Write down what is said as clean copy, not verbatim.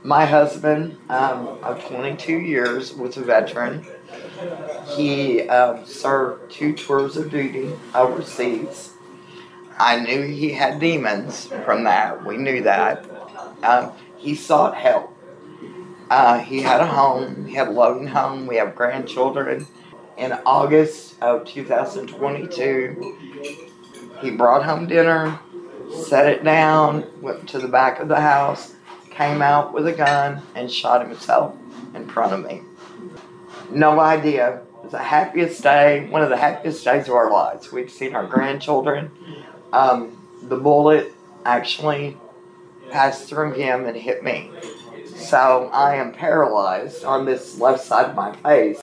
My husband of 22 years was a veteran. He served 2 tours of duty overseas. I knew he had demons from that. We knew that. He sought help. He had a home. He had a loving home. We have grandchildren. In August of 2022, he brought home dinner, set it down, went to the back of the house, came out with a gun, and shot himself in front of me. No idea. It was the happiest day, one of the happiest days of our lives. We've seen our grandchildren. The bullet actually passed through him and hit me. So I am paralyzed on this left side of my face.